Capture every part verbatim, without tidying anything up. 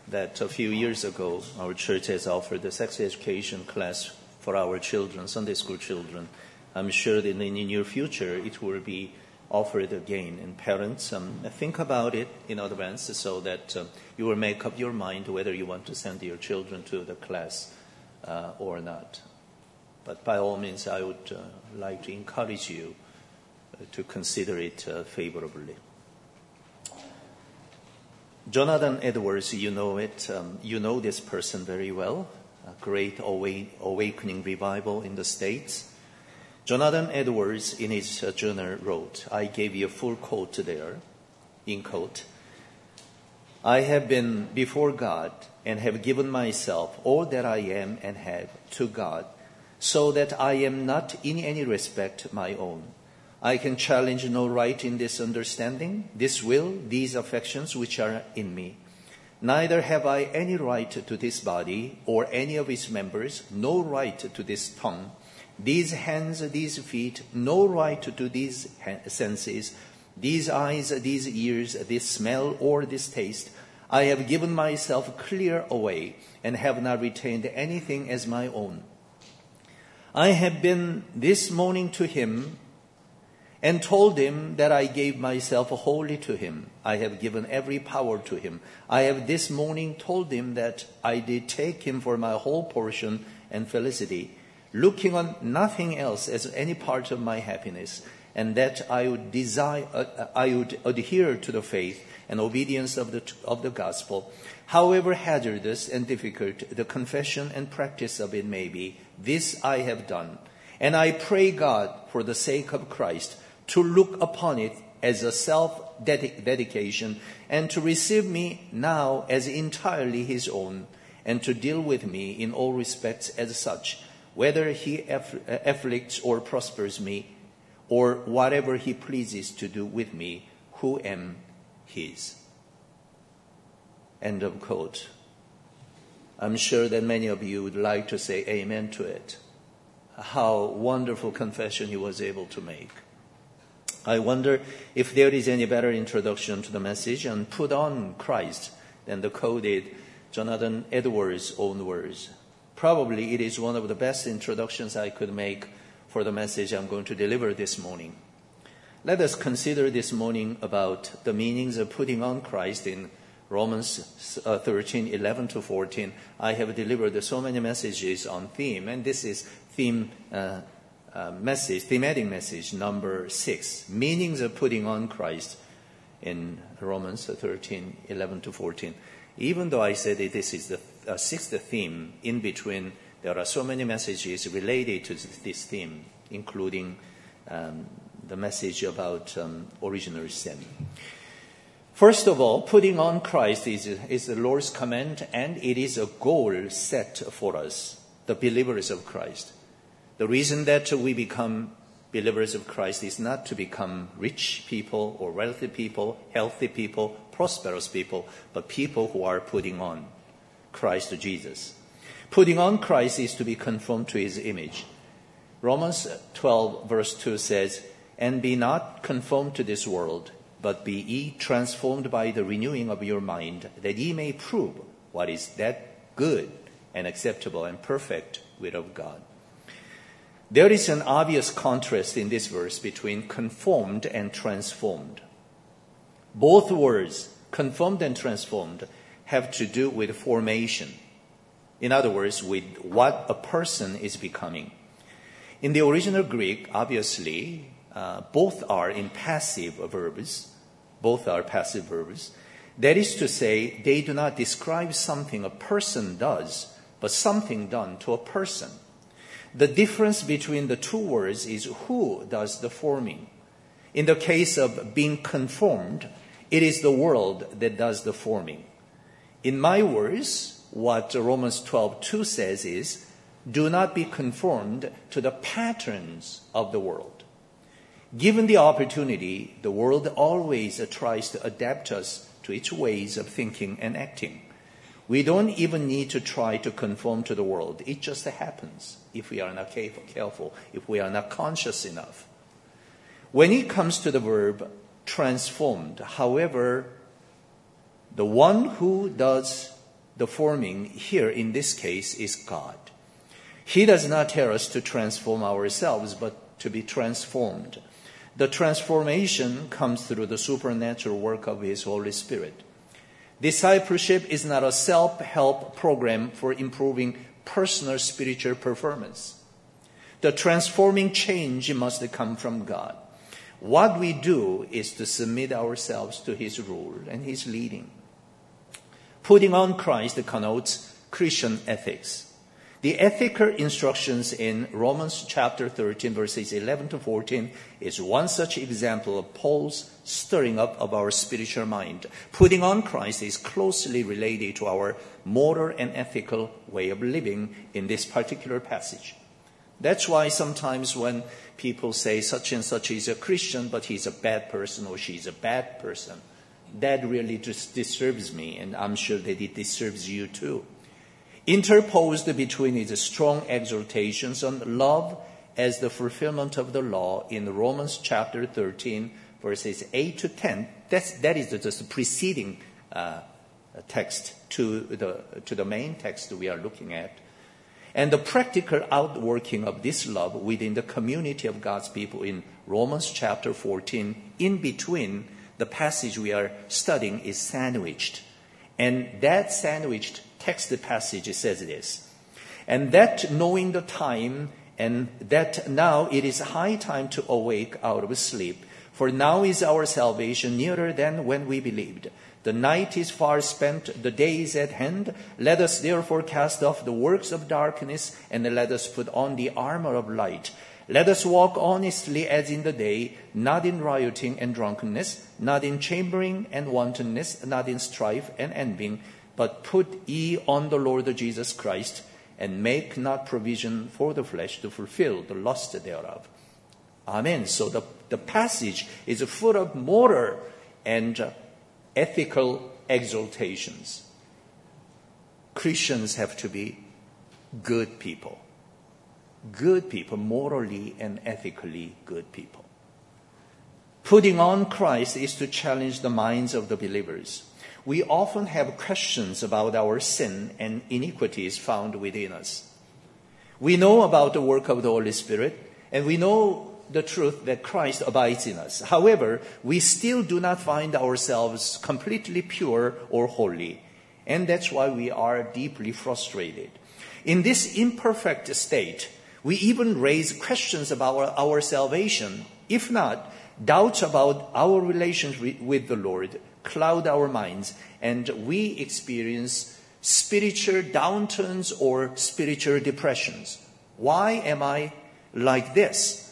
that a few years ago our church has offered a sex education class for our children, Sunday school children. I'm sure that in the near future it will be offered again. And parents, um, think about it in advance so that um, you will make up your mind whether you want to send your children to the class uh, or not. But by all means, I would uh, like to encourage you uh, to consider it uh, favorably. Jonathan Edwards, you know it. Um, you know this person very well. A great awa- awakening revival in the States. Jonathan Edwards, in his uh, journal, wrote, I gave you a full quote there, in quote, I have been before God and have given myself all that I am and have to God, so that I am not in any respect my own. I can challenge no right in this understanding, this will, these affections which are in me. Neither have I any right to this body or any of its members, no right to this tongue, these hands, these feet, no right to these senses, these eyes, these ears, this smell or this taste. I have given myself clear away and have not retained anything as my own. I have been this morning to him and told him that I gave myself wholly to him. I have given every power to him. I have this morning told him that I did take him for my whole portion and felicity, looking on nothing else as any part of my happiness, and that I would desire, uh, I would adhere to the faith and obedience of the of the gospel, however hazardous and difficult the confession and practice of it may be. This I have done, and I pray God, for the sake of Christ, to look upon it as a self-dedication and to receive me now as entirely his own, and to deal with me in all respects as such, whether he aff- afflicts or prospers me, or whatever he pleases to do with me, who am his. End of quote. I'm sure that many of you would like to say amen to it. How wonderful confession he was able to make. I wonder if there is any better introduction to the message and put on Christ than the quoted Jonathan Edwards' own words. Probably it is one of the best introductions I could make for the message I'm going to deliver this morning. Let us consider this morning about the meanings of putting on Christ in Romans thirteen, eleven to fourteen. I have delivered so many messages on theme, and this is theme uh, uh, message, thematic message number six, meanings of putting on Christ in Romans thirteen, eleven to fourteen. Even though I said that this is the uh, sixth theme, in between there are so many messages related to this theme, including um, the message about um, original sin. First of all, putting on Christ is, is the Lord's command, and it is a goal set for us, the believers of Christ. The reason that we become believers of Christ is not to become rich people or wealthy people, healthy people, prosperous people, but people who are putting on Christ Jesus. Putting on Christ is to be conformed to his image. Romans twelve verse two says, and be not conformed to this world, but be ye transformed by the renewing of your mind, that ye may prove what is that good and acceptable and perfect will of God. There is an obvious contrast in this verse between conformed and transformed. Both words, conformed and transformed, have to do with formation. In other words, with what a person is becoming. In the original Greek, obviously, uh, both are in passive verbs. Both are passive verbs. That is to say, they do not describe something a person does, but something done to a person. The difference between the two words is who does the forming. In the case of being conformed, it is the world that does the forming. In my words, what Romans twelve two says is, do not be conformed to the patterns of the world. Given the opportunity, the world always tries to adapt us to its ways of thinking and acting. We don't even need to try to conform to the world. It just happens if we are not careful, if we are not conscious enough. When it comes to the verb transformed, however, the one who does the forming here in this case is God. He does not tell us to transform ourselves, but to be transformed. The transformation comes through the supernatural work of His Holy Spirit. Discipleship is not a self-help program for improving personal spiritual performance. The transforming change must come from God. What we do is to submit ourselves to His rule and His leading. Putting on Christ connotes Christian ethics. The ethical instructions in Romans chapter thirteen, verses eleven to fourteen is one such example of Paul's stirring up of our spiritual mind. Putting on Christ is closely related to our moral and ethical way of living in this particular passage. That's why sometimes when people say such and such is a Christian, but he's a bad person or she's a bad person, that really just disturbs me, and I'm sure that it disturbs you too. Interposed between its strong exhortations on love as the fulfillment of the law in Romans chapter thirteen, verses eight to ten, that's, that is just the preceding uh, text to the, to the main text we are looking at. And the practical outworking of this love within the community of God's people in Romans chapter fourteen, in between the passage we are studying, is sandwiched. And that sandwiched text passage says this: and that knowing the time, and that now it is high time to awake out of sleep, for now is our salvation nearer than when we believed. The night is far spent, the day is at hand. Let us therefore cast off the works of darkness, and let us put on the armor of light. Let us walk honestly as in the day, not in rioting and drunkenness, not in chambering and wantonness, not in strife and envying, but put ye on the Lord Jesus Christ, and make not provision for the flesh to fulfill the lust thereof. Amen. So the, the passage is full of moral and uh, ethical exaltations. Christians have to be good people. Good people, morally and ethically good people. Putting on Christ is to challenge the minds of the believers. We often have questions about our sin and iniquities found within us. We know about the work of the Holy Spirit, and we know the truth that Christ abides in us. However, we still do not find ourselves completely pure or holy, and that's why we are deeply frustrated. In this imperfect state, we even raise questions about our, our salvation. If not, doubts about our relationship with the Lord cloud our minds, and we experience spiritual downturns or spiritual depressions. Why am I like this?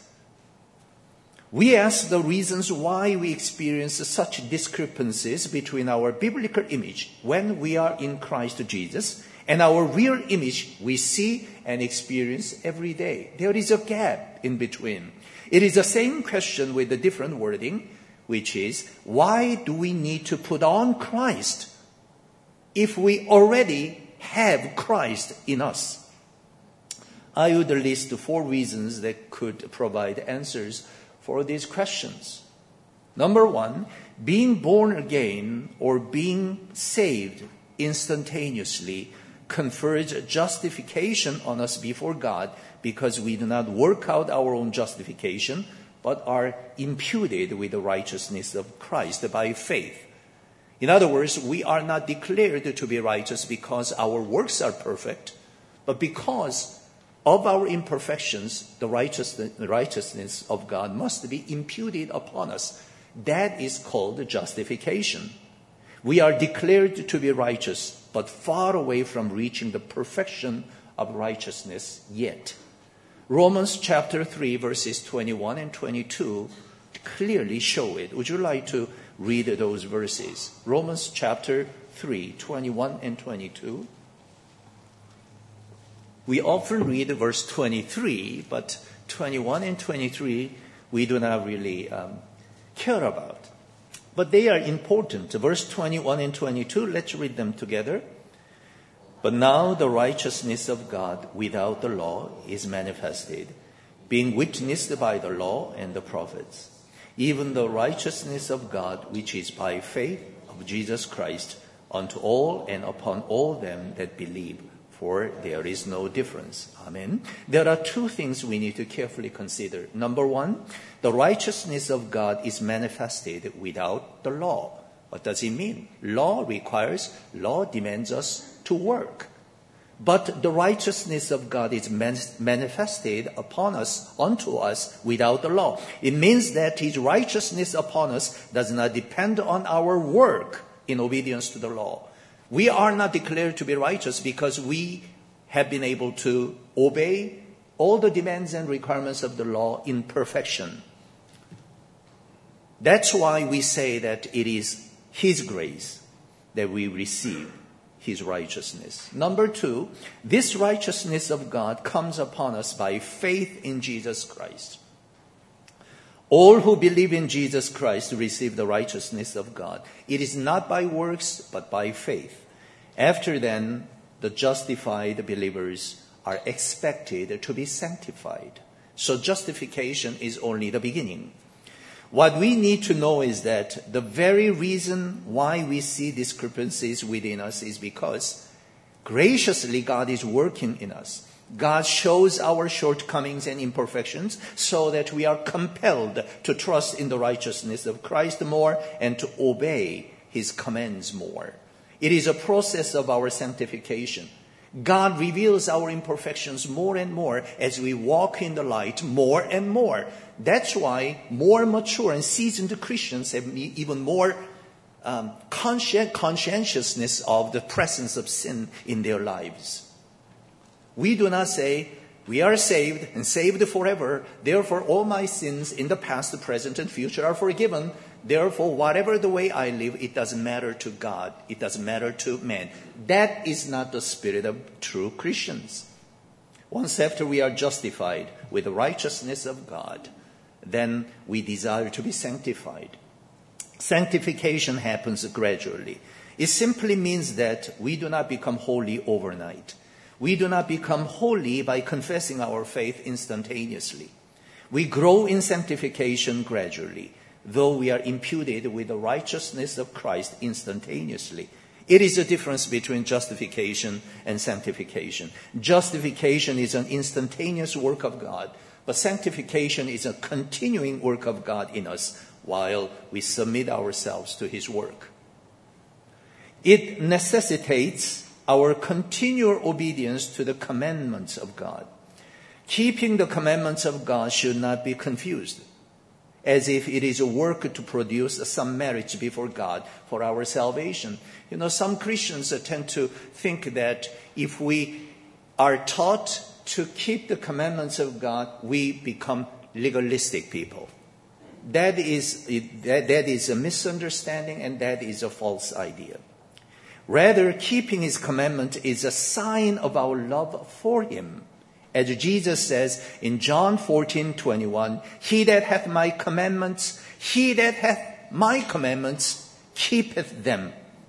We ask the reasons why we experience such discrepancies between our biblical image when we are in Christ Jesus and our real image we see and experience every day. There is a gap in between. It is the same question with a different wording, which is, why do we need to put on Christ if we already have Christ in us? I would list four reasons that could provide answers for these questions. Number one, being born again or being saved instantaneously confers justification on us before God, because we do not work out our own justification, but are imputed with the righteousness of Christ by faith. In other words, we are not declared to be righteous because our works are perfect, but because of our imperfections, the righteousness, the righteousness of God must be imputed upon us. That is called justification. We are declared to be righteous, but far away from reaching the perfection of righteousness yet. Romans chapter three, verses twenty-one and twenty-two clearly show it. Would you like to read those verses? Romans chapter three, twenty-one and twenty-two. We often read verse twenty-three, but twenty-one and twenty-three we do not really um, care about. But they are important. Verse twenty-one and twenty-two, let's read them together. But now the righteousness of God without the law is manifested, being witnessed by the law and the prophets, even the righteousness of God which is by faith of Jesus Christ unto all and upon all them that believe, for there is no difference. Amen. There are two things we need to carefully consider. Number one, the righteousness of God is manifested without the law. What does it mean? Law requires, law demands us to work. But the righteousness of God is manifested upon us, unto us, without the law. It means that His righteousness upon us does not depend on our work in obedience to the law. We are not declared to be righteous because we have been able to obey all the demands and requirements of the law in perfection. That's why we say that it is His grace that we receive His righteousness. Number two, this righteousness of God comes upon us by faith in Jesus Christ. All who believe in Jesus Christ receive the righteousness of God. It is not by works, but by faith. After then, the justified believers are expected to be sanctified. So justification is only the beginning. What we need to know is that the very reason why we see discrepancies within us is because graciously God is working in us. God shows our shortcomings and imperfections so that we are compelled to trust in the righteousness of Christ more and to obey His commands more. It is a process of our sanctification. God reveals our imperfections more and more as we walk in the light more and more. That's why more mature and seasoned Christians have even more um, conscien- conscientiousness of the presence of sin in their lives. We do not say, we are saved and saved forever. Therefore, all my sins in the past, the present, and future are forgiven. Therefore, whatever the way I live, it doesn't matter to God. It doesn't matter to man. That is not the spirit of true Christians. Once after we are justified with the righteousness of God, then we desire to be sanctified. Sanctification happens gradually. It simply means that we do not become holy overnight. We do not become holy by confessing our faith instantaneously. We grow in sanctification gradually, though we are imputed with the righteousness of Christ instantaneously. It is a difference between justification and sanctification. Justification is an instantaneous work of God, but sanctification is a continuing work of God in us while we submit ourselves to His work. It necessitates our continual obedience to the commandments of God. Keeping the commandments of God should not be confused as if it is a work to produce some merit before God for our salvation. You know, some Christians tend to think that if we are taught to keep the commandments of God, we become legalistic people. That is, that, that is a misunderstanding, and that is a false idea. Rather, keeping His commandment is a sign of our love for Him. As Jesus says in John fourteen twenty-one, He that hath my commandments, he that hath my commandments, keepeth them.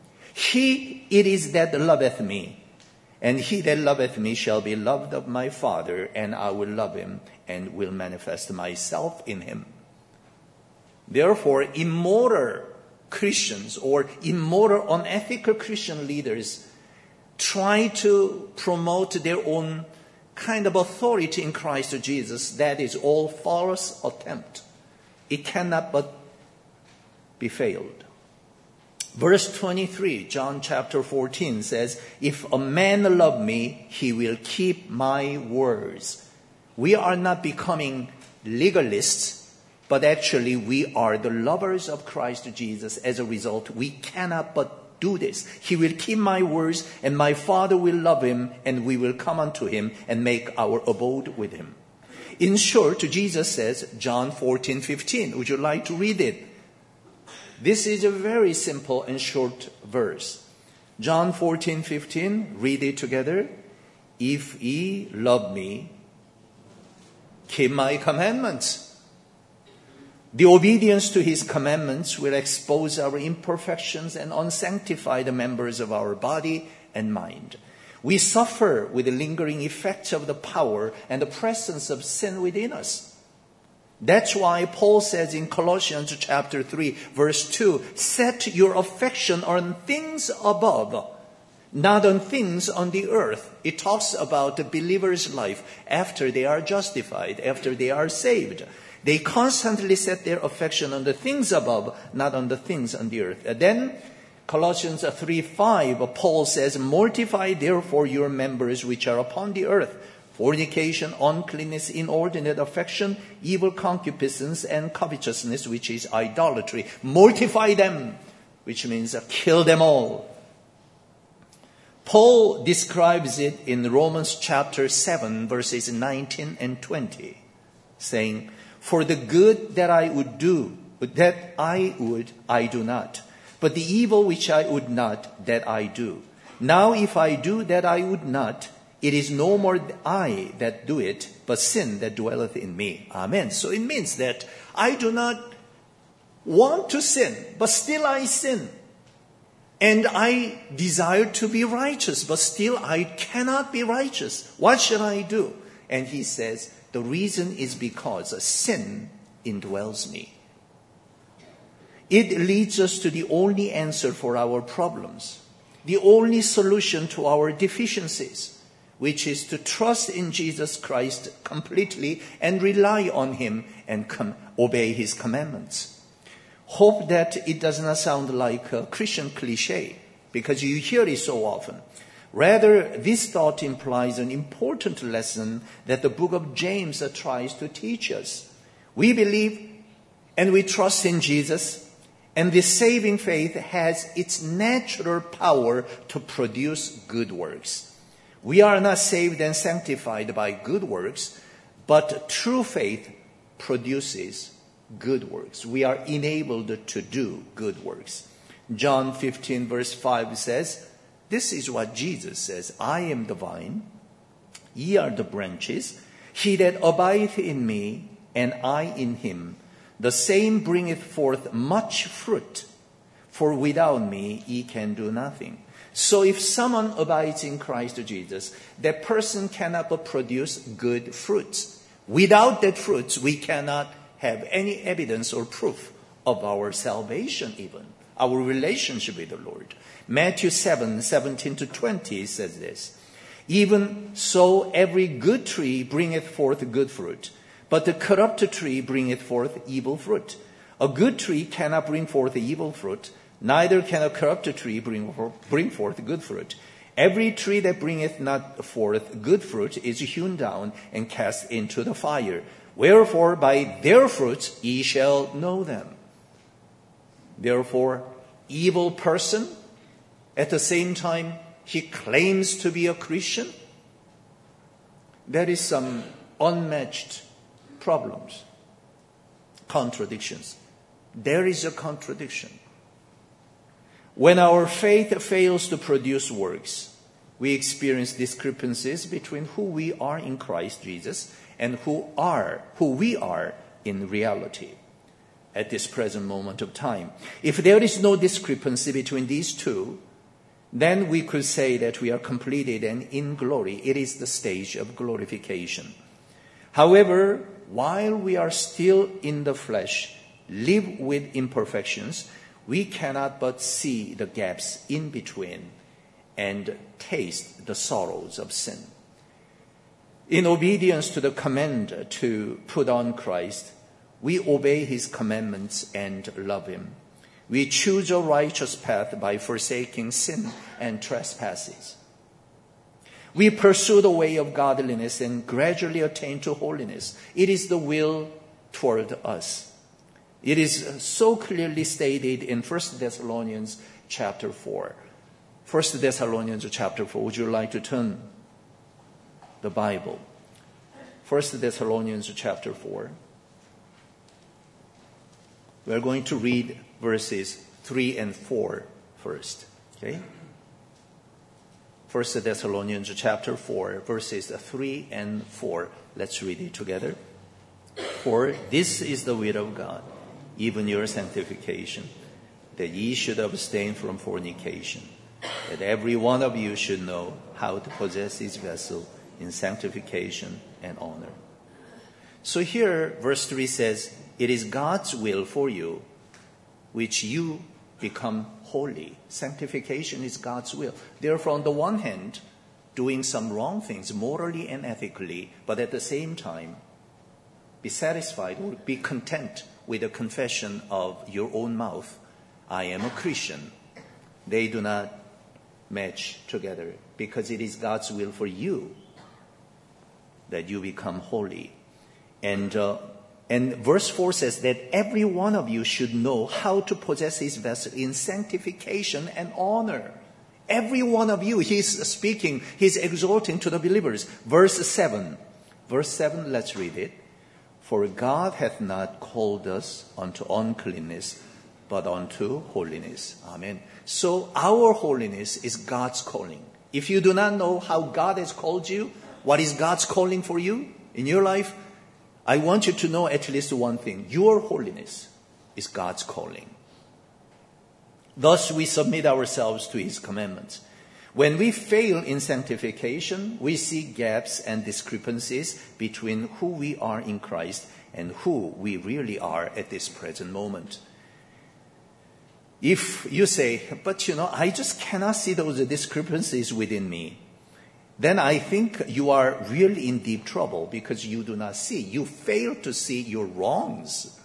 He it is that loveth me, and he that loveth me shall be loved of my Father, and I will love him, and will manifest myself in him. Therefore, immoral Christians or immoral, unethical Christian leaders try to promote their own kind of authority in Christ Jesus. That is all false attempt. It cannot but be failed. Verse twenty-three, John chapter fourteen says, if a man love me, he will keep my words. We are not becoming legalists, but actually we are the lovers of Christ Jesus. As a result, we cannot but do this. He will keep my words, and my Father will love him, and we will come unto him and make our abode with him. In short, Jesus says, John fourteen fifteen. Would you like to read it? This is a very simple and short verse. John fourteen fifteen, read it together. If ye love me, keep my commandments. The obedience to his commandments will expose our imperfections and unsanctify the members of our body and mind. We suffer with the lingering effects of the power and the presence of sin within us. That's why Paul says in Colossians chapter three, verse two, set your affection on things above, not on things on the earth. It talks about the believer's life after they are justified, after they are saved. They constantly set their affection on the things above, not on the things on the earth. And then Colossians three five, Paul says, mortify therefore your members which are upon the earth, fornication, uncleanness, inordinate affection, evil concupiscence, and covetousness, which is idolatry. Mortify them, which means kill them all. Paul describes it in Romans chapter seven, verses nineteen and twenty, saying, for the good that I would do, that I would, I do not. But the evil which I would not, that I do. Now if I do that I would not, it is no more I that do it, but sin that dwelleth in me. Amen. So it means that I do not want to sin, but still I sin. And I desire to be righteous, but still I cannot be righteous. What should I do? And he says, the reason is because sin indwells me. It leads us to the only answer for our problems, the only solution to our deficiencies, which is to trust in Jesus Christ completely and rely on him and com- obey his commandments. Hope that it does not sound like a Christian cliche, because you hear it so often. Rather, this thought implies an important lesson that the book of James tries to teach us. We believe and we trust in Jesus, and this saving faith has its natural power to produce good works. We are not saved and sanctified by good works, but true faith produces good works. We are enabled to do good works. John fifteen verse five says, this is what Jesus says, I am the vine, ye are the branches. He that abideth in me, and I in him, the same bringeth forth much fruit. For without me ye can do nothing. So if someone abides in Christ Jesus, that person cannot but produce good fruits. Without that fruits, we cannot have any evidence or proof of our salvation even, our relationship with the Lord. Matthew seven, seventeen to twenty says this, even so every good tree bringeth forth good fruit, but the corrupt tree bringeth forth evil fruit. A good tree cannot bring forth evil fruit, neither can a corrupt tree bring, bring forth good fruit. Every tree that bringeth not forth good fruit is hewn down and cast into the fire. Wherefore by their fruits ye shall know them. Therefore, evil person, at the same time he claims to be a Christian, there is some unmatched problems, contradictions. There is a contradiction. When our faith fails to produce works, we experience discrepancies between who we are in Christ Jesus and who are who we are in reality at this present moment of time. If there is no discrepancy between these two, then we could say that we are completed and in glory. It is the stage of glorification. However, while we are still in the flesh, live with imperfections, we cannot but see the gaps in between and taste the sorrows of sin. In obedience to the command to put on Christ, we obey his commandments and love him. We choose a righteous path by forsaking sin and trespasses. We pursue the way of godliness and gradually attain to holiness. It is the will toward us. It is so clearly stated in First Thessalonians chapter four. First Thessalonians chapter four. Would you like to turn the Bible? First Thessalonians chapter four. We're going to read verses three and four first. Okay? First Thessalonians chapter four, verses three and four. Let's read it together. For this is the will of God, even your sanctification, that ye should abstain from fornication, that every one of you should know how to possess his vessel in sanctification and honor. So here, verse three says, it is God's will for you, which you become holy. Sanctification is God's will. Therefore, on the one hand, doing some wrong things morally and ethically, but at the same time, be satisfied or be content with the confession of your own mouth, I am a Christian. They do not match together because it is God's will for you that you become holy. And uh, and verse four says that every one of you should know how to possess his vessel in sanctification and honor. Every one of you, he's speaking, he's exhorting to the believers. Verse seven. Verse seven, let's read it. For God hath not called us unto uncleanness, but unto holiness. Amen. So our holiness is God's calling. If you do not know how God has called you, what is God's calling for you in your life, I want you to know at least one thing. Your holiness is God's calling. Thus we submit ourselves to his commandments. When we fail in sanctification, we see gaps and discrepancies between who we are in Christ and who we really are at this present moment. If you say, but you know, I just cannot see those discrepancies within me, then I think you are really in deep trouble because you do not see. You fail to see your wrongs.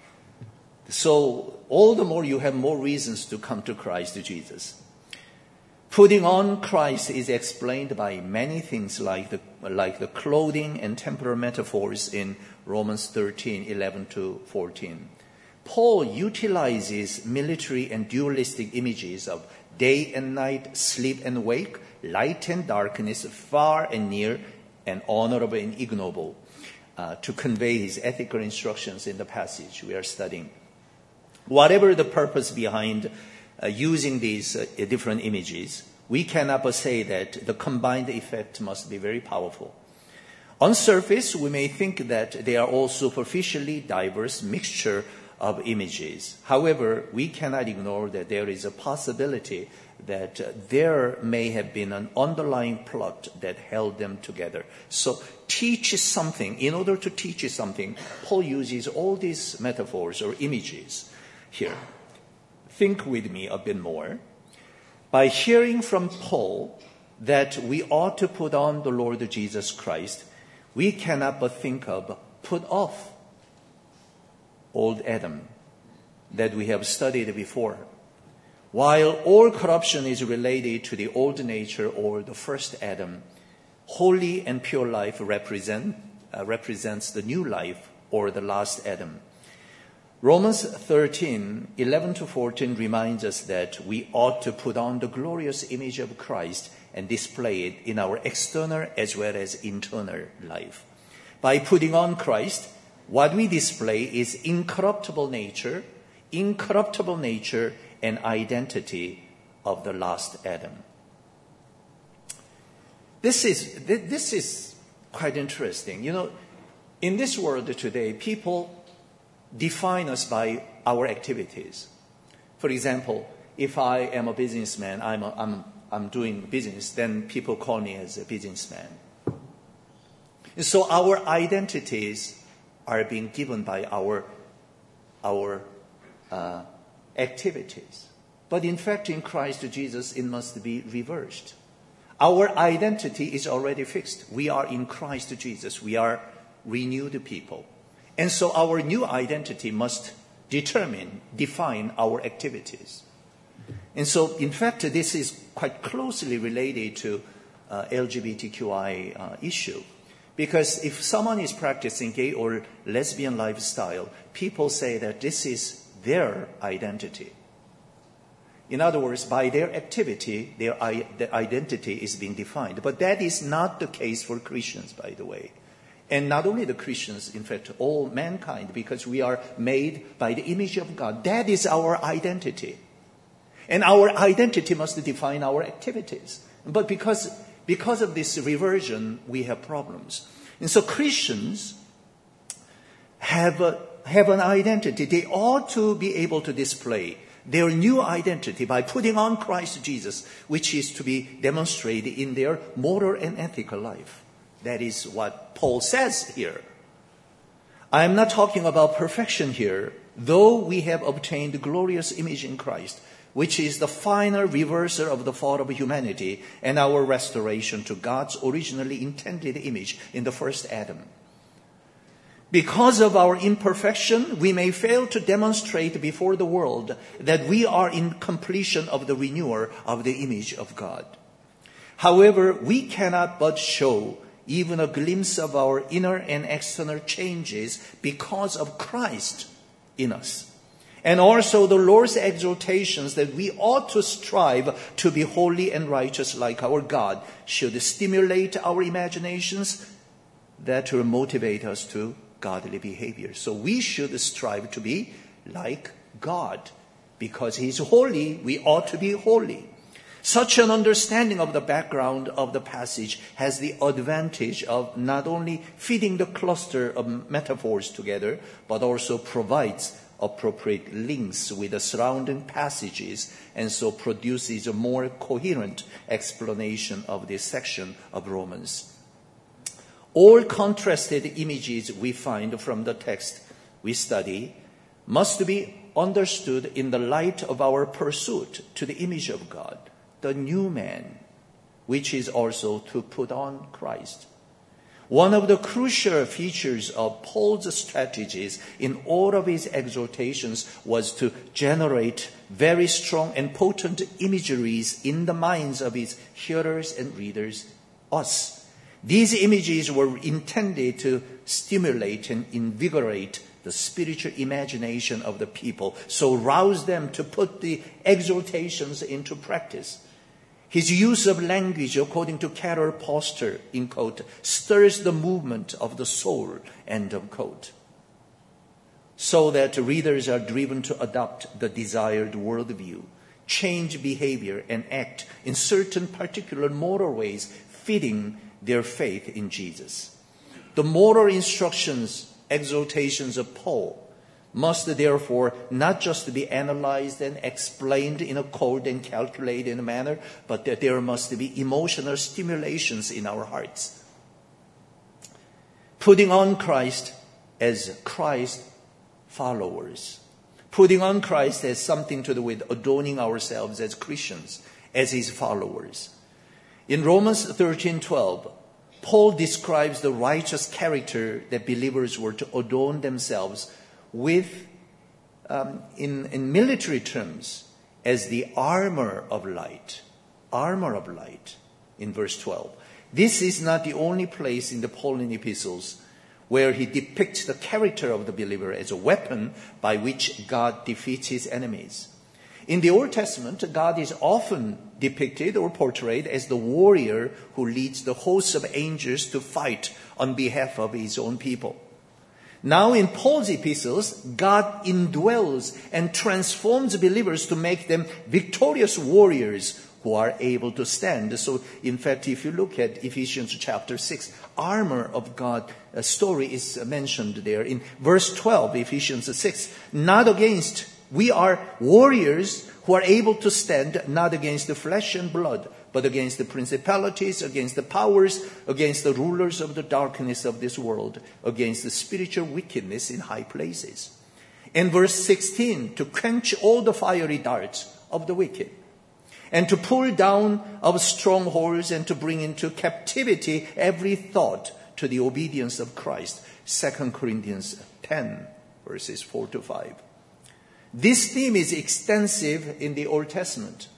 So all the more you have more reasons to come to Christ Jesus. Putting on Christ is explained by many things like the, like the clothing and temporal metaphors in Romans thirteen, eleven to fourteen. Paul utilizes military and dualistic images of day and night, sleep and wake, light and darkness, far and near, and honorable and ignoble, uh, to convey his ethical instructions in the passage we are studying. Whatever the purpose behind uh, using these uh, different images, we cannot but say that the combined effect must be very powerful. On surface, we may think that they are all superficially diverse mixture of images. However, we cannot ignore that there is a possibility that uh, there may have been an underlying plot that held them together. So teach something. In order to teach something, Paul uses all these metaphors or images here. Think with me a bit more. By hearing from Paul that we ought to put on the Lord Jesus Christ, we cannot but think of put off old Adam that we have studied before. While all corruption is related to the old nature or the first Adam, holy and pure life represent, uh, represents the new life or the last Adam. Romans thirteen, eleven to fourteen reminds us that we ought to put on the glorious image of Christ and display it in our external as well as internal life. By putting on Christ, what we display is incorruptible nature, incorruptible nature and identity of the last Adam. This is, this is quite interesting. You know, in this world today, people define us by our activities. For example, if I am a businessman, I'm, a, I'm, I'm doing business, then people call me as a businessman. And so our identities are being given by our, our uh, activities. But in fact, in Christ Jesus, it must be reversed. Our identity is already fixed. We are in Christ Jesus. We are renewed people. And so our new identity must determine, define our activities. And so, in fact, this is quite closely related to uh, L G B T Q I uh, issue. Because if someone is practicing gay or lesbian lifestyle, people say that this is their identity. In other words, by their activity, their, their identity is being defined. But that is not the case for Christians, by the way. And not only the Christians, in fact, all mankind, because we are made by the image of God. That is our identity. And our identity must define our activities. But because, because of this reversion, we have problems. And so Christians have, a, have an identity. They ought to be able to display their new identity by putting on Christ Jesus, which is to be demonstrated in their moral and ethical life. That is what Paul says here. I am not talking about perfection here, though we have obtained the glorious image in Christ, which is the final reversal of the fall of humanity and our restoration to God's originally intended image in the first Adam. Because of our imperfection, we may fail to demonstrate before the world that we are in completion of the renewal of the image of God. However, we cannot but show even a glimpse of our inner and external changes because of Christ in us. And also the Lord's exhortations that we ought to strive to be holy and righteous like our God should stimulate our imaginations that will motivate us to godly behavior. So we should strive to be like God. Because He is holy, we ought to be holy. Such an understanding of the background of the passage has the advantage of not only fitting the cluster of metaphors together, but also provides appropriate links with the surrounding passages, and so produces a more coherent explanation of this section of Romans. All contrasted images we find from the text we study must be understood in the light of our pursuit to the image of God, the new man, which is also to put on Christ. One of the crucial features of Paul's strategies in all of his exhortations was to generate very strong and potent imageries in the minds of his hearers and readers, us. These images were intended to stimulate and invigorate the spiritual imagination of the people, so rouse them to put the exhortations into practice. His use of language, according to Carol Poster, in quote, stirs the movement of the soul, end of quote, so that readers are driven to adopt the desired worldview, change behavior, and act in certain particular moral ways fitting their faith in Jesus. The moral instructions, exhortations of Paul must therefore not just be analyzed and explained in a cold and calculated manner, but that there must be emotional stimulations in our hearts. Putting on Christ as Christ followers. Putting on Christ has something to do with adorning ourselves as Christians, as His followers. In Romans thirteen twelve, Paul describes the righteous character that believers were to adorn themselves with, um, in, in military terms, as the armor of light. Armor of light, in verse twelve. This is not the only place in the Pauline epistles where he depicts the character of the believer as a weapon by which God defeats his enemies. In the Old Testament, God is often depicted or portrayed as the warrior who leads the hosts of angels to fight on behalf of His own people. Now in Paul's epistles, God indwells and transforms believers to make them victorious warriors who are able to stand. So in fact, if you look at Ephesians chapter six, armor of God a story is mentioned there. In verse twelve, Ephesians six, not against We are warriors who are able to stand not against the flesh and blood, but against the principalities, against the powers, against the rulers of the darkness of this world, against the spiritual wickedness in high places. In verse sixteen, to quench all the fiery darts of the wicked, and to pull down of strongholds, and to bring into captivity every thought to the obedience of Christ. Second Corinthians ten, verses four to five. This theme is extensive in the Old Testament.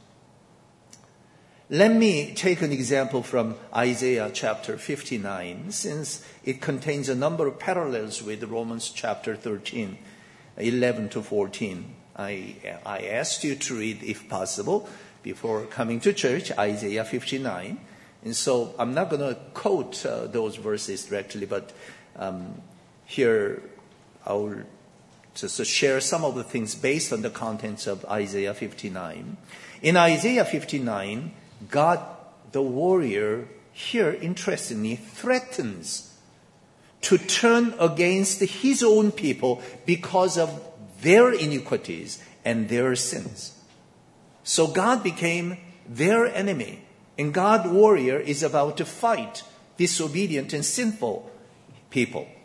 Let me take an example from Isaiah chapter fifty-nine, since it contains a number of parallels with Romans chapter thirteen, eleven to fourteen. I, I asked you to read, if possible, before coming to church, Isaiah fifty-nine. And so I'm not going to quote uh, those verses directly, but um, here I'll just share some of the things based on the contents of Isaiah fifty-nine. In Isaiah fifty-nine, God, the warrior, here interestingly threatens to turn against his own people because of their iniquities and their sins. So God became their enemy, and God, warrior, is about to fight disobedient and sinful people.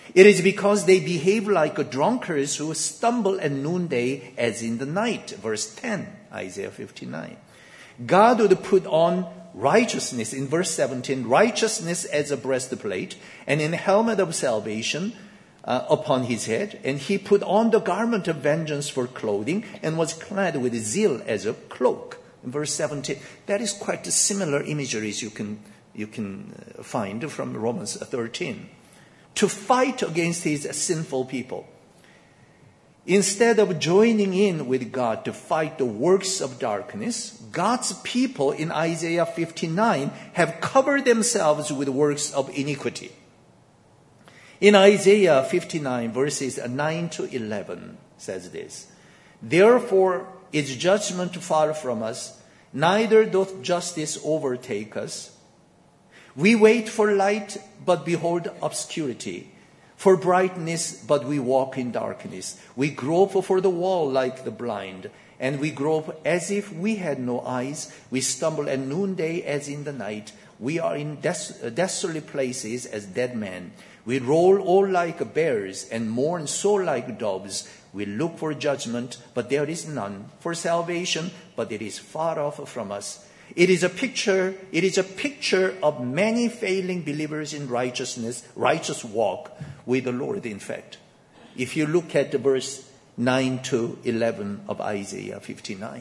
It is because they behave like drunkards who stumble at noonday as in the night. Verse ten, Isaiah fifty-nine. God would put on righteousness, in verse seventeen, righteousness as a breastplate, and in helmet of salvation uh, upon his head. And he put on the garment of vengeance for clothing, and was clad with zeal as a cloak. In verse seventeen, that is quite a similar imageries you can, you can find from Romans thirteen. To fight against his sinful people. Instead of joining in with God to fight the works of darkness, God's people in Isaiah fifty-nine have covered themselves with works of iniquity. In Isaiah fifty-nine, verses nine to eleven, says this, Therefore is judgment far from us, neither doth justice overtake us. We wait for light, but behold obscurity. For brightness, but we walk in darkness. We grope for the wall like the blind, and we grope as if we had no eyes. We stumble at noonday as in the night. We are in des- desolate places as dead men. We roll all like bears and mourn so like doves. We look for judgment, but there is none. For salvation, but it is far off from us. It is a picture, it is a picture of many failing believers in righteousness, righteous walk with the Lord, in fact. If you look at the verse nine to eleven of Isaiah fifty-nine.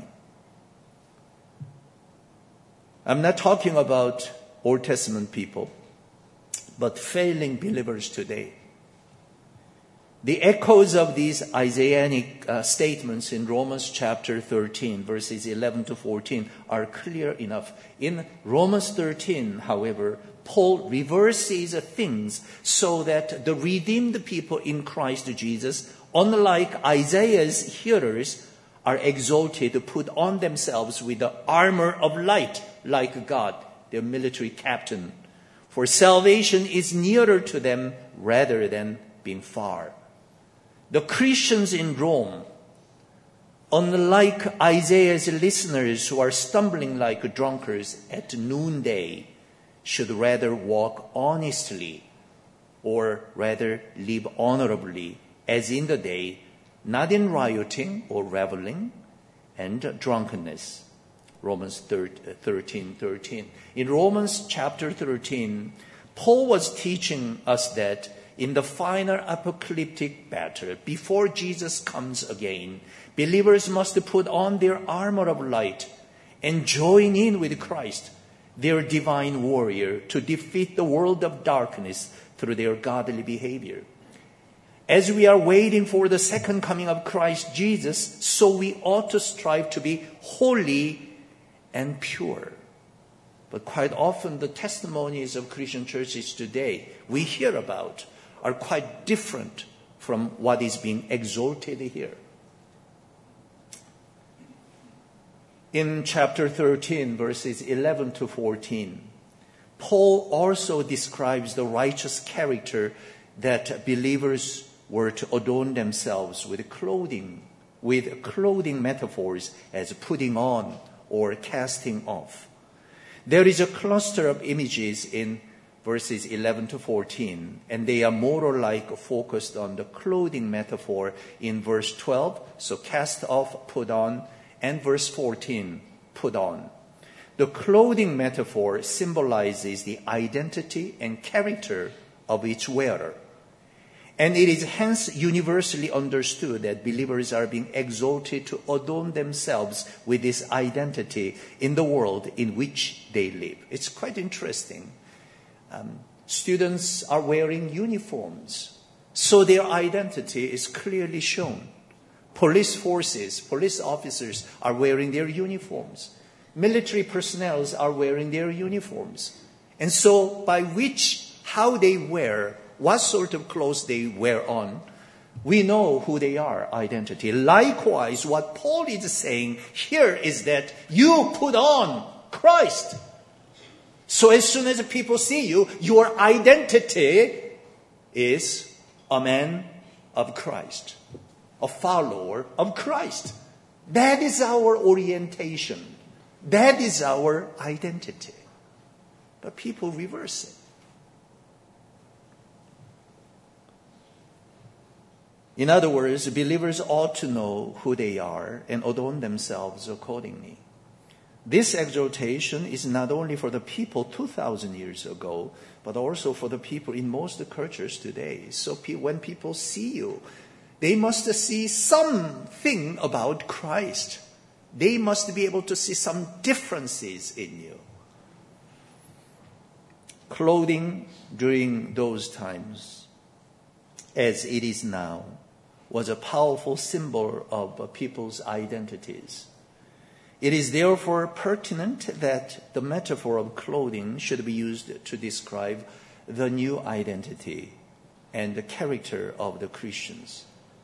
I'm not talking about Old Testament people, but failing believers today. The echoes of these Isaianic uh, statements in Romans chapter thirteen, verses eleven to fourteen, are clear enough. In Romans thirteen, however, Paul reverses things so that the redeemed people in Christ Jesus, unlike Isaiah's hearers, are exalted to put on themselves with the armor of light, like God, their military captain. For salvation is nearer to them rather than being far. The Christians in Rome, unlike Isaiah's listeners who are stumbling like drunkards at noonday, should rather walk honestly, or rather live honorably, as in the day, not in rioting or reveling and drunkenness. Romans thirteen thirteen. In Romans chapter thirteen, Paul was teaching us that in the final apocalyptic battle, before Jesus comes again, believers must put on their armor of light and join in with Christ, their divine warrior, to defeat the world of darkness through their godly behavior. As we are waiting for the second coming of Christ Jesus, so we ought to strive to be holy and pure. But quite often the testimonies of Christian churches today we hear about are quite different from what is being exalted here. In chapter thirteen, verses eleven to fourteen, Paul also describes the righteous character that believers were to adorn themselves with clothing, with clothing metaphors as putting on or casting off. There is a cluster of images in verses eleven to fourteen, and they are more or like focused on the clothing metaphor in verse twelve, so cast off, put on, and verse fourteen, put on. The clothing metaphor symbolizes the identity and character of each wearer. And it is hence universally understood that believers are being exalted to adorn themselves with this identity in the world in which they live. It's quite interesting. Um, students are wearing uniforms, so their identity is clearly shown. Police forces, police officers are wearing their uniforms. Military personnel are wearing their uniforms. And so by which, how they wear, what sort of clothes they wear on, we know who they are, identity. Likewise, what Paul is saying here is that you put on Christ. So as soon as people see you, your identity is a man of Christ, a follower of Christ. That is our orientation. That is our identity. But people reverse it. In other words, believers ought to know who they are and adorn themselves accordingly. This exhortation is not only for the people two thousand years ago, but also for the people in most cultures today. So when people see you, they must see something about Christ. They must be able to see some differences in you. Clothing during those times, as it is now, was a powerful symbol of people's identities. It is therefore pertinent that the metaphor of clothing should be used to describe the new identity and the character of the Christians.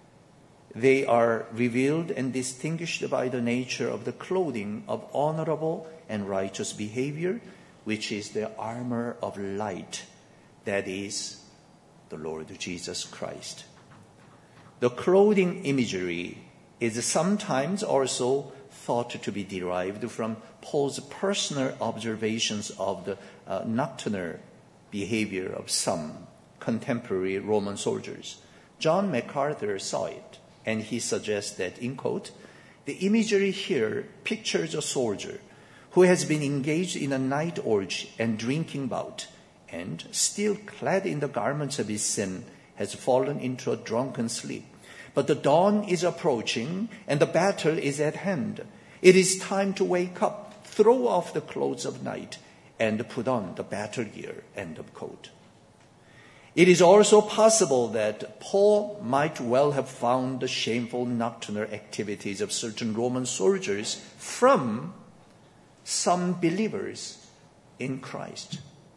They are revealed and distinguished by the nature of the clothing of honorable and righteous behavior, which is the armor of light, that is, the Lord Jesus Christ. The clothing imagery is sometimes also thought to be derived from Paul's personal observations of the uh, nocturnal behavior of some contemporary Roman soldiers. John MacArthur saw it, and he suggests that, in quote, the imagery here pictures a soldier who has been engaged in a night orgy and drinking bout, and still clad in the garments of his sin, has fallen into a drunken sleep. But the dawn is approaching and the battle is at hand. It is time to wake up, throw off the clothes of night, and put on the battle gear. End of quote. It is also possible that Paul might well have found the shameful nocturnal activities of certain Roman soldiers from some believers in Christ.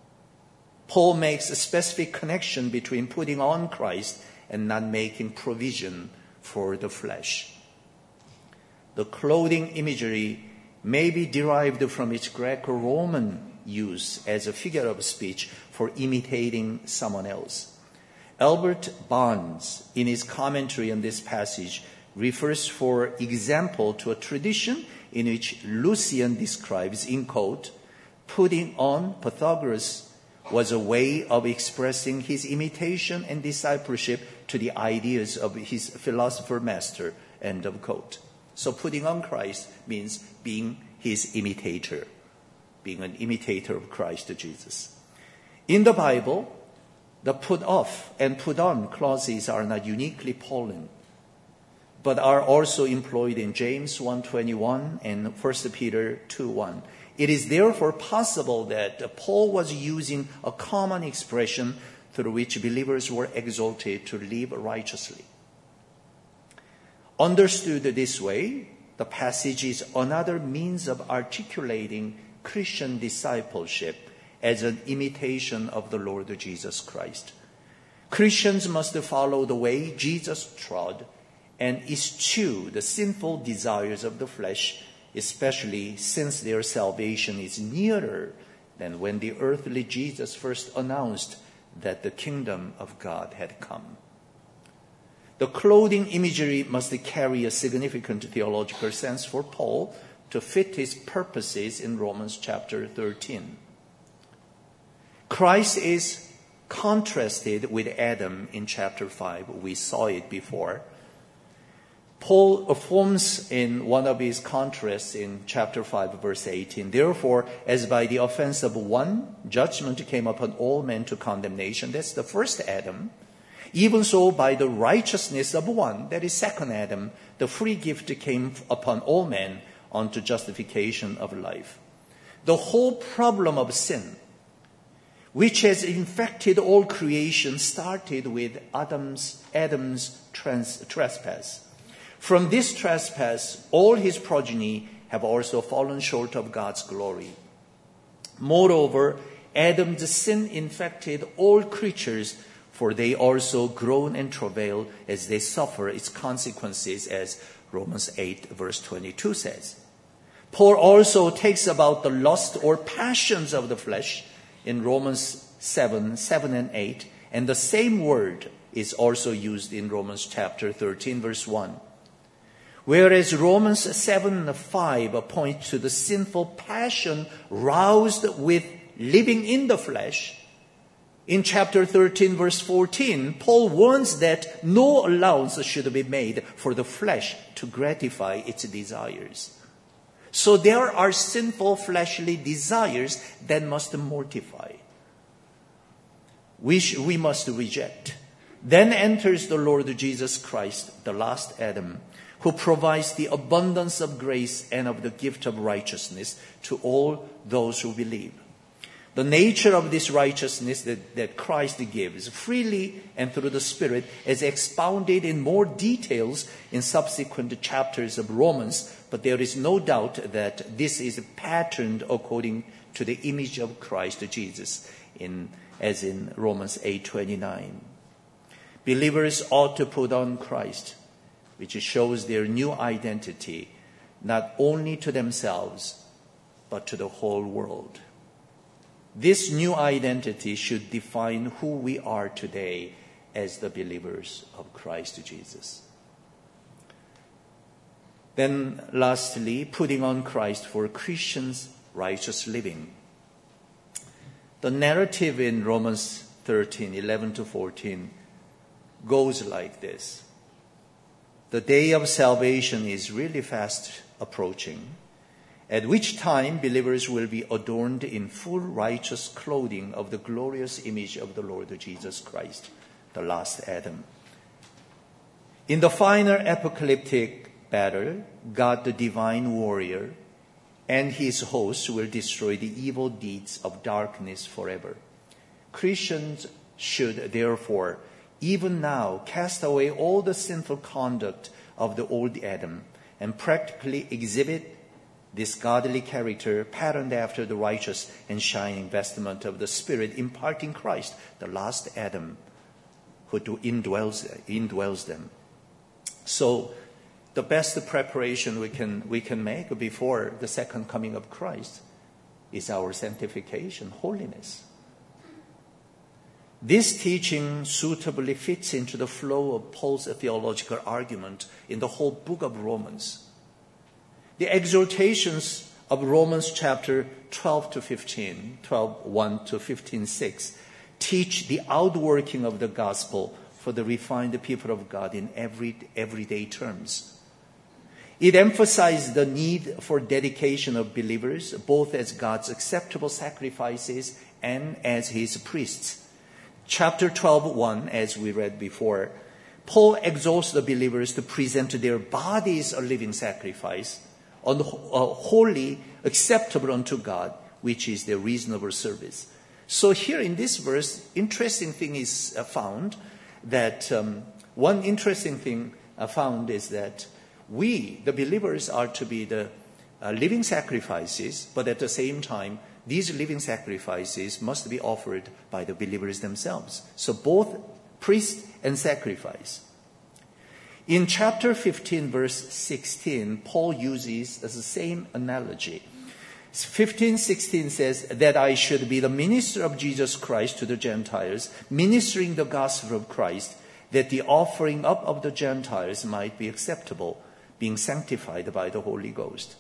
Paul makes a specific connection between putting on Christ and not making provision for the flesh. The clothing imagery may be derived from its Greco-Roman use as a figure of speech for imitating someone else. Albert Barnes, in his commentary on this passage, refers for example to a tradition in which Lucian describes, in quote, putting on Pythagoras was a way of expressing his imitation and discipleship to the ideas of his philosopher master, end of quote. So putting on Christ means being his imitator, being an imitator of Christ Jesus. In the Bible, the put off and put on clauses are not uniquely Pauline, but are also employed in James one twenty-one and First Peter two one. It is therefore possible that Paul was using a common expression through which believers were exhorted to live righteously. Understood this way, the passage is another means of articulating Christian discipleship as an imitation of the Lord Jesus Christ. Christians must follow the way Jesus trod and eschew the sinful desires of the flesh, especially since their salvation is nearer than when the earthly Jesus first announced that the kingdom of God had come. The clothing imagery must carry a significant theological sense for Paul to fit his purposes in Romans chapter thirteen. Christ is contrasted with Adam in chapter five. We saw it before. Paul affirms in one of his contrasts in chapter five, verse eighteen, therefore, as by the offense of one, judgment came upon all men to condemnation. That's the first Adam. Even so, by the righteousness of one, that is second Adam, the free gift came upon all men unto justification of life. The whole problem of sin, which has infected all creation, started with Adam's, Adam's trans, trespass. From this trespass, all his progeny have also fallen short of God's glory. Moreover, Adam's sin infected all creatures, for they also groan and travail as they suffer its consequences, as Romans eight, verse twenty-two says. Paul also takes about the lust or passions of the flesh in Romans seven, seven and eight, and the same word is also used in Romans chapter thirteen, verse one. Whereas Romans seven, five points to the sinful passion roused with living in the flesh, In chapter thirteen, verse fourteen, Paul warns that no allowance should be made for the flesh to gratify its desires. So there are sinful fleshly desires that must mortify. Which we must reject. Then enters the Lord Jesus Christ, the last Adam, who provides the abundance of grace and of the gift of righteousness to all those who believe. The nature of this righteousness that, that Christ gives freely and through the Spirit is expounded in more details in subsequent chapters of Romans, but there is no doubt that this is patterned according to the image of Christ Jesus, in, as in Romans eight twenty-nine. Believers ought to put on Christ, which shows their new identity, not only to themselves, but to the whole world. This new identity should define who we are today as the believers of Christ Jesus. Then lastly, putting on Christ for Christians' righteous living. The narrative in Romans thirteen, eleven to fourteen goes like this. The day of salvation is really fast approaching, at which time believers will be adorned in full righteous clothing of the glorious image of the Lord Jesus Christ, the last Adam. In the final apocalyptic battle, God the divine warrior and his hosts will destroy the evil deeds of darkness forever. Christians should therefore even now cast away all the sinful conduct of the old Adam and practically exhibit this godly character patterned after the righteous and shining vestment of the Spirit, imparting Christ, the last Adam, who indwells, indwells them. So the best preparation we can, we can make before the second coming of Christ is our sanctification, holiness. This teaching suitably fits into the flow of Paul's theological argument in the whole book of Romans. The exhortations of Romans chapter twelve to fifteen, twelve one to fifteen six, teach the outworking of the gospel for the refined people of God in every everyday terms. It emphasizes the need for dedication of believers, both as God's acceptable sacrifices and as his priests. Chapter twelve one, as we read before, Paul exhorts the believers to present their bodies a living sacrifice, on the, uh, holy, acceptable unto God, which is their reasonable service. So here in this verse, interesting thing is uh, found that um, one interesting thing uh, found is that we, the believers, are to be the uh, living sacrifices, but at the same time, these living sacrifices must be offered by the believers themselves. So both priest and sacrifice. In chapter fifteen, verse sixteen, Paul uses the same analogy. fifteen sixteen says that I should be the minister of Jesus Christ to the Gentiles, ministering the gospel of Christ, that the offering up of the Gentiles might be acceptable, being sanctified by the Holy Ghost.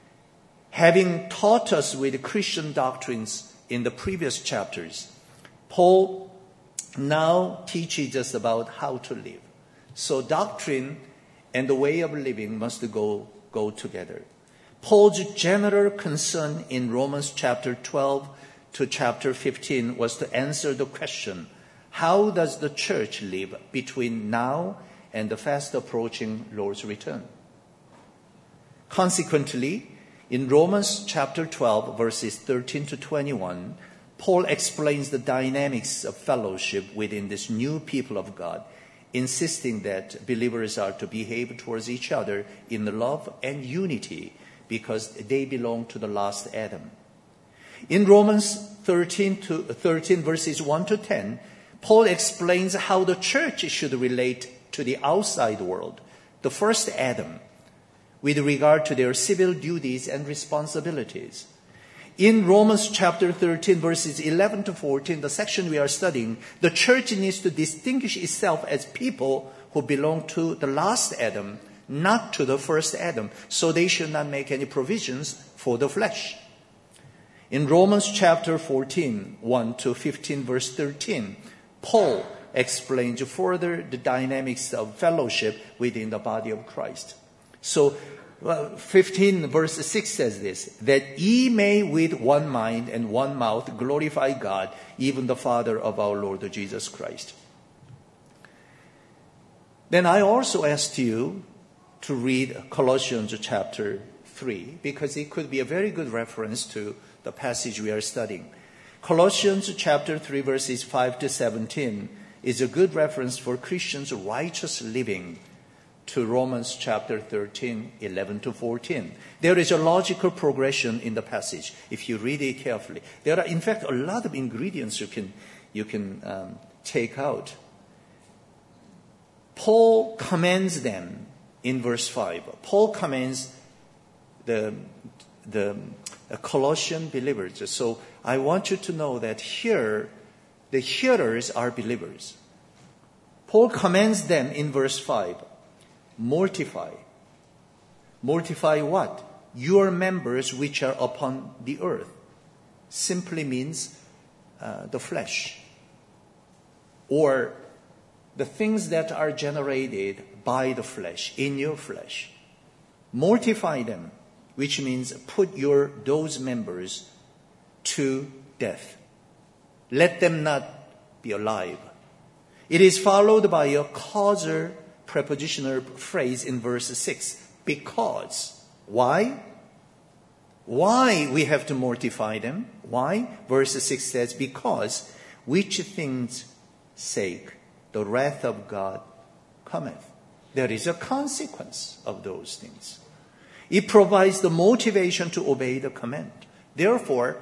Having taught us with Christian doctrines in the previous chapters, Paul now teaches us about how to live. So doctrine and the way of living must go, go together. Paul's general concern in Romans chapter twelve to chapter fifteen was to answer the question, how does the church live between now and the fast approaching Lord's return? Consequently, in Romans chapter twelve, verses thirteen to twenty-one, Paul explains the dynamics of fellowship within this new people of God, insisting that believers are to behave towards each other in love and unity because they belong to the last Adam. In Romans thirteen to thirteen, verses one to ten, Paul explains how the church should relate to the outside world, the first Adam, with regard to their civil duties and responsibilities. In Romans chapter thirteen, verses eleven to fourteen, the section we are studying, the church needs to distinguish itself as people who belong to the last Adam, not to the first Adam. So they should not make any provisions for the flesh. In Romans chapter fourteen, one to fifteen, verse thirteen, Paul explains further the dynamics of fellowship within the body of Christ. So, well, fifteen verse six says this, that ye may with one mind and one mouth glorify God, even the Father of our Lord Jesus Christ. Then I also asked you to read Colossians chapter three, because it could be a very good reference to the passage we are studying. Colossians chapter three, verses five to seventeen is a good reference for Christians' righteous living to Romans chapter thirteen, eleven to fourteen. There is a logical progression in the passage if you read it carefully. There are, in fact, a lot of ingredients you can, you can um, take out. Paul commends them in verse five. Paul commends the, the Colossian believers. So I want you to know that here, the hearers are believers. Paul commends them in verse five. Mortify. Mortify what? Your members which are upon the earth. Simply means uh, the flesh. Or the things that are generated by the flesh, in your flesh. Mortify them, which means put your those members to death. Let them not be alive. It is followed by a causal prepositional phrase in verse six. Because. Why? Why we have to mortify them? Why? Verse six says, because which things' sake the wrath of God cometh. There is a consequence of those things. It provides the motivation to obey the command. Therefore,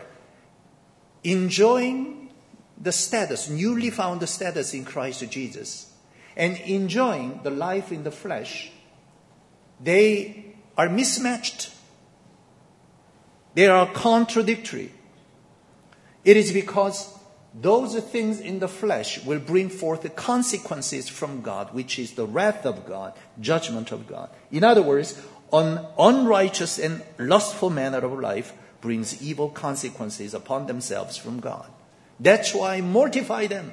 enjoying the status, newly found status in Christ Jesus, and enjoying the life in the flesh, they are mismatched. They are contradictory. It is because those things in the flesh will bring forth the consequences from God, which is the wrath of God, judgment of God. In other words, an unrighteous and lustful manner of life brings evil consequences upon themselves from God. That's why mortify them.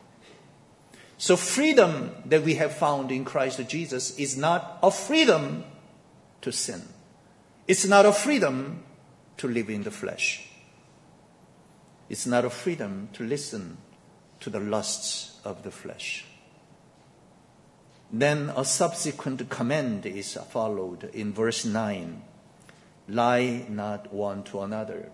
So freedom that we have found in Christ Jesus is not a freedom to sin. It's not a freedom to live in the flesh. It's not a freedom to listen to the lusts of the flesh. Then a subsequent command is followed in verse nine. Lie not one to another.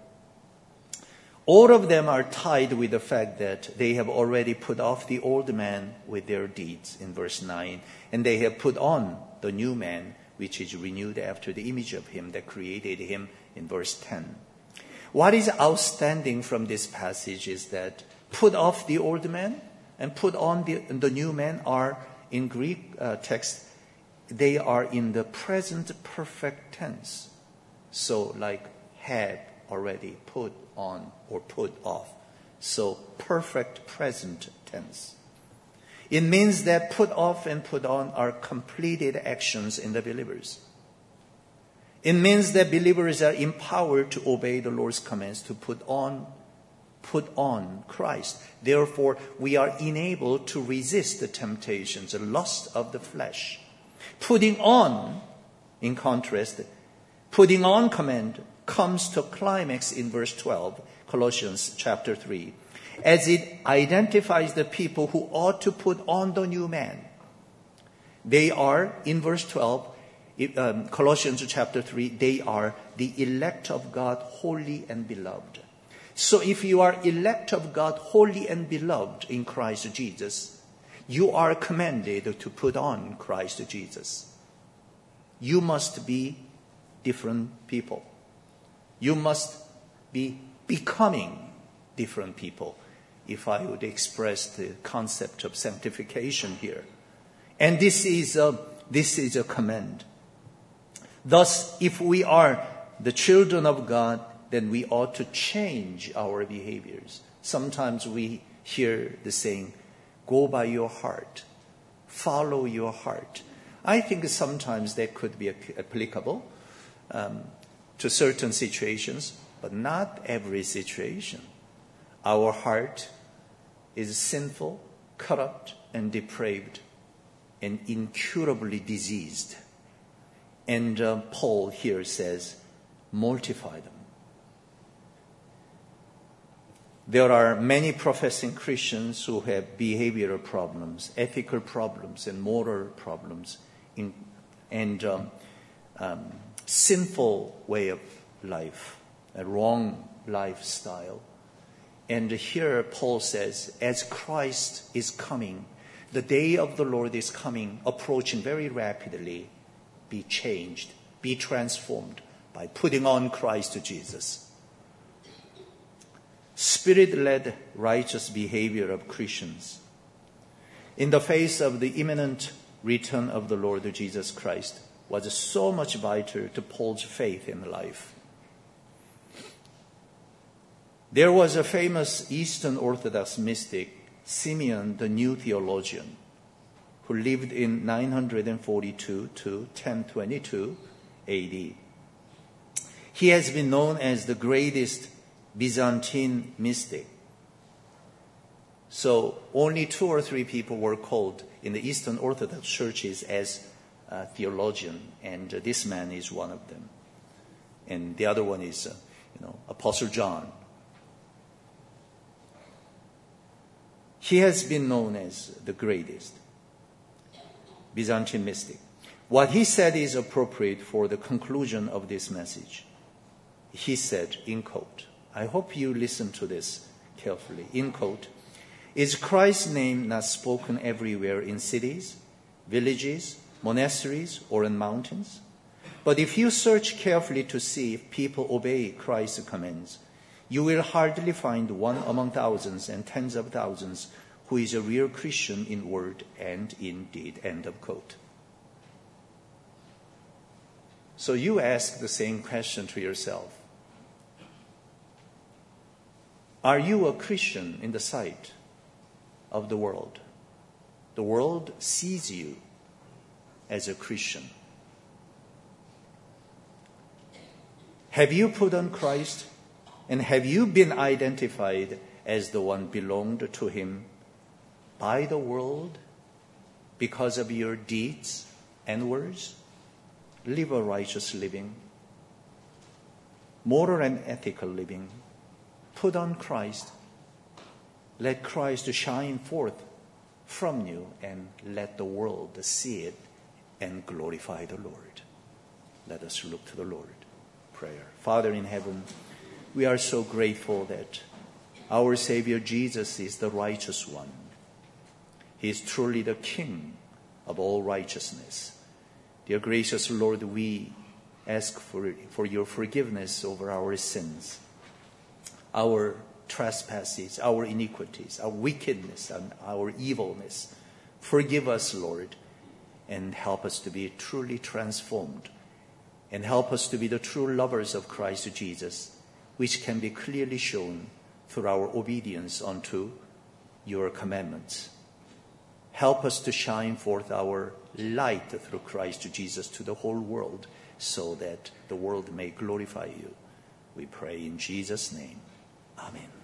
All of them are tied with the fact that they have already put off the old man with their deeds in verse nine, and they have put on the new man, which is renewed after the image of him that created him in verse ten. What is outstanding from this passage is that put off the old man and put on the, the new man are, in Greek uh, text, they are in the present perfect tense. So like have already put on or put off. So perfect present tense. It means that put off and put on are completed actions in the believers. It means that believers are empowered to obey the Lord's commands to put on, put on Christ. Therefore, we are enabled to resist the temptations, the lust of the flesh. Putting on, in contrast, putting on command comes to climax in verse twelve, Colossians chapter three, as it identifies the people who ought to put on the new man. They are, in verse twelve, Um, Colossians chapter three, they are the elect of God, holy and beloved. So if you are elect of God, holy and beloved in Christ Jesus, you are commanded to put on Christ Jesus. You must be different people. You must be becoming different people, if I would express the concept of sanctification here. And this is a, this is a command. Thus, if we are the children of God, then we ought to change our behaviors. Sometimes we hear the saying, go by your heart, follow your heart. I think sometimes that could be applicable um, to certain situations. but not every situation. Our heart is sinful, corrupt, and depraved, and incurably diseased. And uh, Paul here says, mortify them. There are many professing Christians who have behavioral problems, ethical problems, and moral problems, in, and um, um, sinful way of life, a wrong lifestyle. And here Paul says, as Christ is coming, the day of the Lord is coming, approaching very rapidly, be changed, be transformed by putting on Christ Jesus. Spirit-led righteous behavior of Christians in the face of the imminent return of the Lord Jesus Christ was so much vital to Paul's faith in life. There was a famous Eastern Orthodox mystic, Simeon the New Theologian, who lived in nine forty-two to ten twenty-two A D. He has been known as the greatest Byzantine mystic. So only two or three people were called in the Eastern Orthodox churches as a theologian, and uh, this man is one of them. And the other one is, uh, you know, Apostle John. He has been known as the greatest Byzantine mystic. What he said is appropriate for the conclusion of this message. He said, in quote, I hope you listen to this carefully. In quote, is Christ's name not spoken everywhere in cities, villages, monasteries, or in mountains? But if you search carefully to see if people obey Christ's commands, you will hardly find one among thousands and tens of thousands who is a real Christian in word and in deed. End of quote. So you ask the same question to yourself. Are you a Christian in the sight of the world? The world sees you as a Christian. Have you put on Christ? And have you been identified as the one belonged to him by the world because of your deeds and words? Live a righteous living, moral and ethical living. Put on Christ. Let Christ shine forth from you and let the world see it and glorify the Lord. Let us look to the Lord. Prayer. Father in heaven, we are so grateful that our Savior Jesus is the righteous one. He is truly the King of all righteousness. Dear gracious Lord, we ask for, for your forgiveness over our sins, our trespasses, our iniquities, our wickedness, and our evilness. Forgive us, Lord, and help us to be truly transformed, and help us to be the true lovers of Christ Jesus, which can be clearly shown through our obedience unto your commandments. Help us to shine forth our light through Christ Jesus to the whole world, so that the world may glorify you. We pray in Jesus' name. Amen.